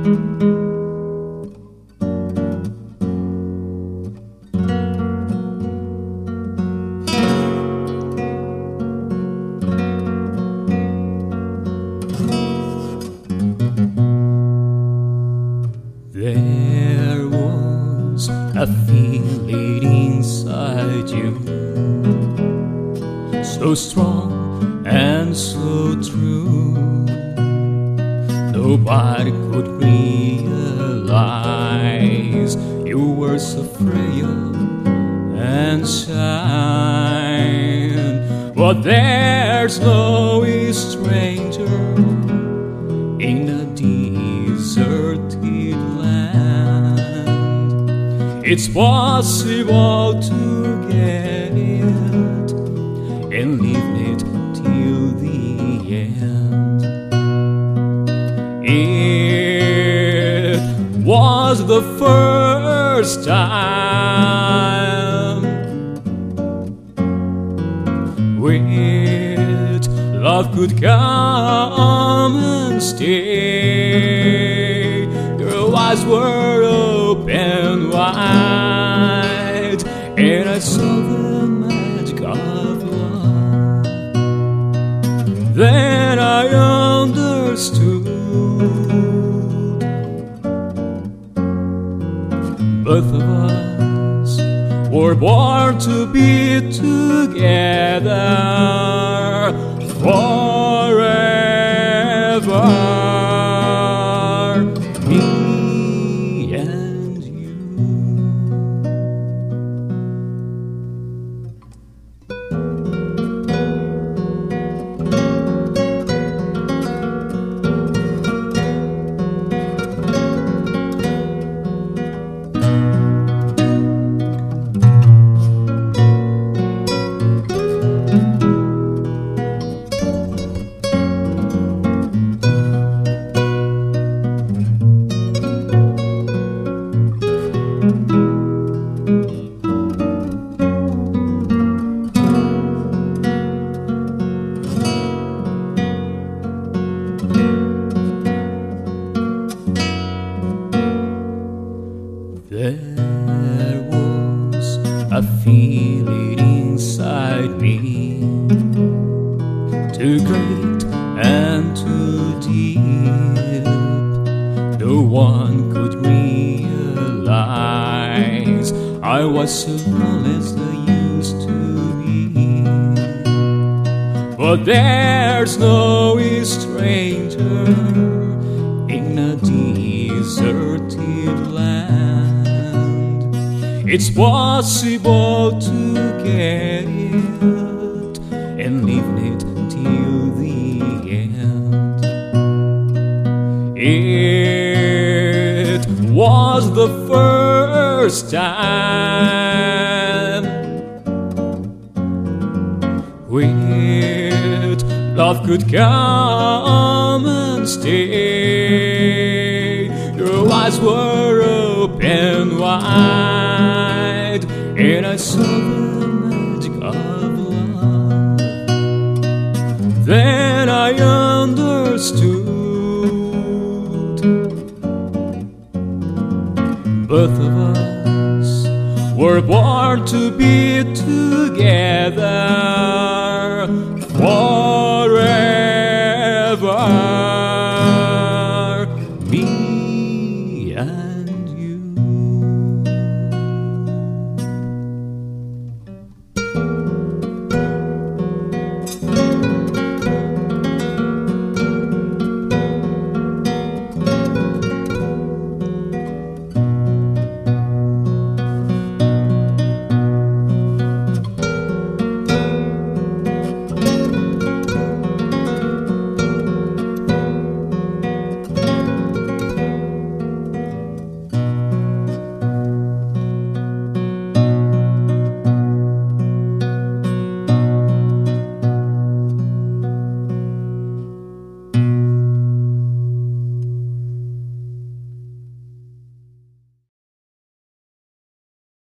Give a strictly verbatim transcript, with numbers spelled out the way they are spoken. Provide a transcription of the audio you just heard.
There was a feeling inside you, so strong and so true. Nobody could realize you were so frail and shine. But there's no stranger in a deserted land. It's possible to get it and live it till the end. It was the first time with love could come and stay. Your eyes were open wide, and I saw the magic of love. Then I understood both of us were born to be together forever. Me and you. There was a feeling inside me, too great and too deep. No one could realize I was so lonely as I used to be. But there's no stranger in a deserted land. It's possible to get it and live it till the end. It was the first time with love could come and stay. Your eyes were open wide, and I saw the magic of love. Then I understood both of us were born to be together forever.